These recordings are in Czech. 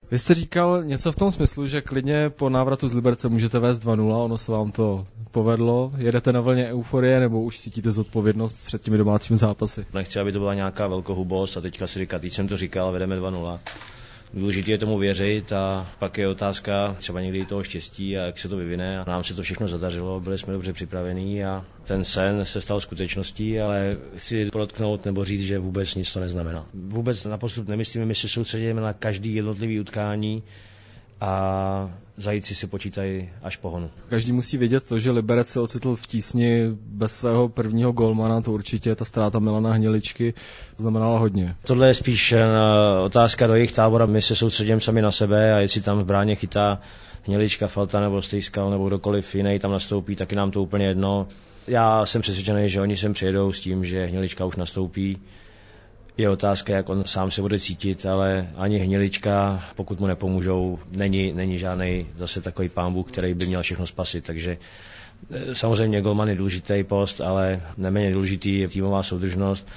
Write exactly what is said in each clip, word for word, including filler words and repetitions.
Vy jste říkal něco v tom smyslu, že klidně po návratu z Liberce můžete vést dva nula, ono se vám to povedlo. Jedete na vlně euforie nebo už cítíte zodpovědnost před těmi domácími zápasy? Nechci, aby to byla nějaká velkohubost a teďka si říkat, teď jsem to říkal, vedeme dva nula. Důležité je tomu věřit a pak je otázka třeba někdy toho štěstí a jak se to vyvine. Nám se to všechno zadařilo, byli jsme dobře připravení a ten sen se stal skutečností, ale chci podotknout nebo říct, že vůbec nic to neznamená. Vůbec na postup nemyslíme, my se soustředíme na každý jednotlivý utkání a zajíci si počítají až po honu. Každý musí vědět to, že Liberec se ocitl v tísni bez svého prvního golmana, to určitě ta ztráta Milana Hniličky znamenala hodně. Tohle je spíš otázka do jejich tábora, my se soustředíme sami na sebe a jestli tam v bráně chytá Hnilička, Falta nebo Stejskal nebo kdokoliv jiný tam nastoupí, taky nám to úplně jedno. Já jsem přesvědčený, že oni sem přijedou s tím, že Hnilička už nastoupí. Je otázka, jak on sám se bude cítit, ale ani Hnilička, pokud mu nepomůžou, není, není žádný zase takový pán Bůh, který by měl všechno spasit. Takže samozřejmě golman je důležitý post, ale neméně důležitý je týmová soudržnost.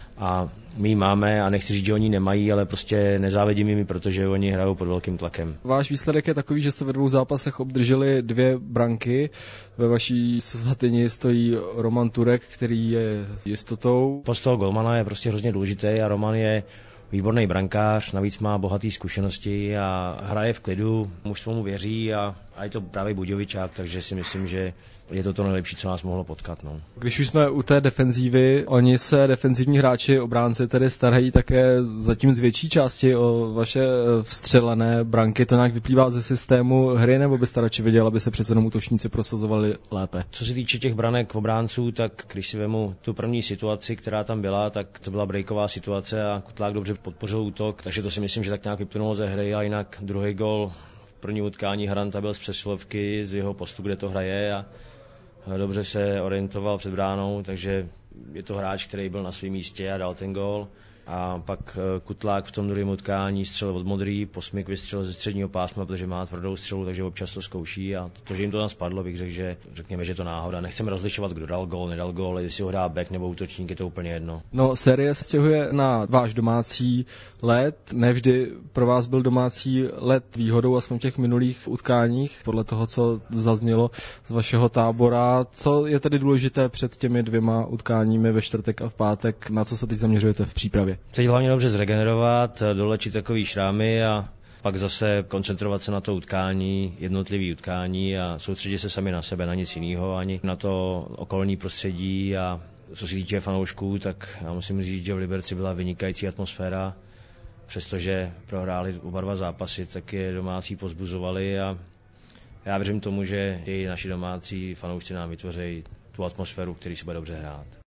A my ji máme a nechci říct, že oni nemají, ale prostě nezávidím jim, protože oni hrajou pod velkým tlakem. Váš výsledek je takový, že jste ve dvou zápasech obdrželi dvě branky. Ve vaší svatyni stojí Roman Turek, který je jistotou. Post toho golmana je prostě hrozně důležitý a Roman je výborný brankář, navíc má bohatý zkušenosti a hraje v klidu, mužstvo mu věří a, a je to právě Budějovičák, takže si myslím, že je to to nejlepší, co nás mohlo potkat. No. Když už jsme u té defenzívy, oni se defenzivní hráči, obránci tedy starají také zatím z větší části o vaše vstřelené branky. To nějak vyplývá ze systému hry, nebo byste radši viděl, aby se přece jenom útočníci prosazovali lépe? Co se týče těch branek obránců, tak když si vemu tu první situaci, která tam byla, tak to byla breaková situace a Kutlák dobře podpořil útok, takže to si myslím, že tak nějak vyplynulo ze hry a jinak druhý gol v první utkání Haranta byl z přesilovky, z jeho postu, kde to hraje a dobře se orientoval před bránou, takže je to hráč, který byl na svém místě a dal ten gól. A pak Kutlák v tom druhém utkání střelil od modrý, Posmyk vystřelil ze středního pásma, protože má tvrdou střelu, takže občas to zkouší a to, že jim to tam spadlo, bych řekl, že řekněme, že to náhoda. Nechceme rozlišovat, kdo dal gól, nedal gól, jestli ho hrá back nebo útočník, je to úplně jedno. No, série se stěhuje na váš domácí led. Nevždy pro vás byl domácí led výhodou, aspoň v těch minulých utkáních, podle toho, co zaznělo z vašeho tábora. Co je tedy důležité před těmi dvěma utkáními ve čtvrtek a v pátek, na co se teď zaměřujete v přípravě? Teď hlavně dobře zregenerovat, dolečit takový šrámy a pak zase koncentrovat se na to utkání, jednotlivý utkání a soustředit se sami na sebe, na nic jiného, ani na to okolní prostředí. A co se týče fanoušků, tak já musím říct, že v Liberci byla vynikající atmosféra, přestože prohráli oba dva zápasy, tak je domácí pozbuzovali a já věřím tomu, že i naši domácí fanoušci nám vytvoří tu atmosféru, který se bude dobře hrát.